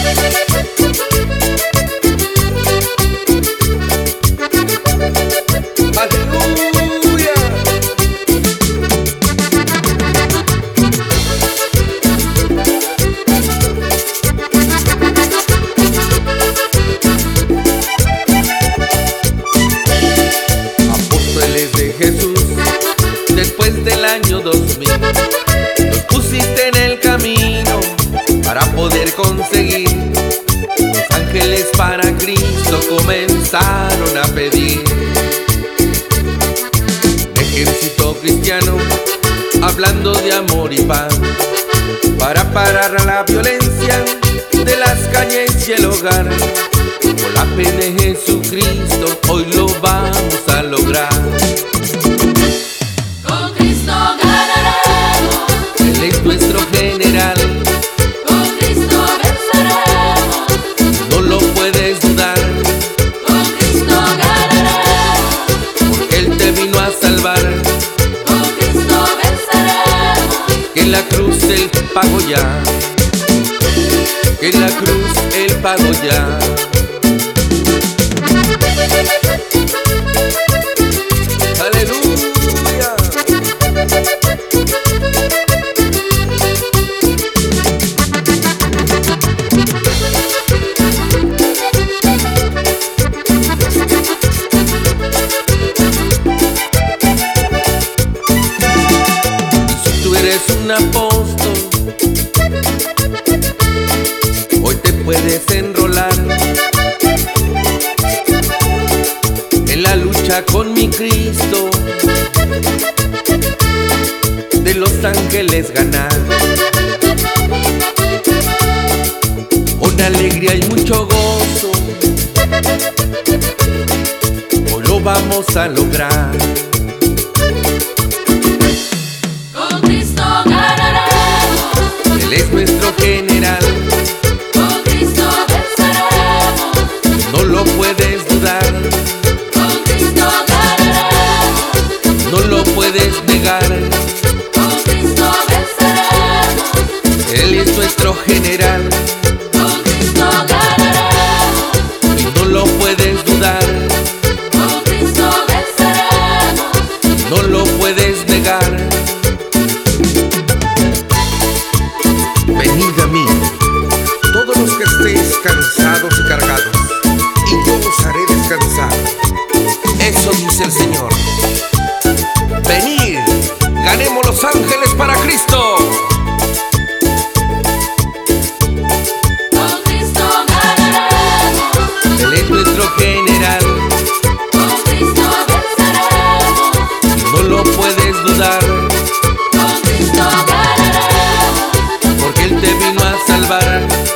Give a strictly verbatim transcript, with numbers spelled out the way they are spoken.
Después del año dos mil, nos pusiste en el camino para poder conseguir. Los ángeles para Cristo comenzaron a pedir. Ejército cristiano, hablando de amor y paz, para parar la violencia de las calles y el hogar. Con la fe de Jesucristo hoy lo vamos a lograr. Él es nuestro general, con Cristo venceremos, no lo puedes dudar, con Cristo ganaremos, porque Él te vino a salvar, con Cristo venceremos, que en la cruz Él pagó ya, que en la cruz Él pagó ya. Aleluya. Eres un apóstol, hoy te puedes enrolar en la lucha con mi Cristo, de los ángeles ganar. Con alegría y mucho gozo, hoy lo vamos a lograr. Él es nuestro general, con Cristo venceremos, no lo puedes dudar, con Cristo ganaremos, no lo puedes negar. con Cristo venceremos, Él es nuestro general, con Cristo ganaremos, y no lo puedes dudar, con Cristo venceremos, no lo puedes negar. Venid a mí, todos los que estéis cansados y cargados, y yo os haré descansar. Eso dice el Señor. Venid, ganemos los ángeles para Cristo. con Cristo ganaremos, Él es nuestro general, con Cristo venceremos, no lo puedes dudar, con Cristo ganaremos, porque Él te vino a salvar.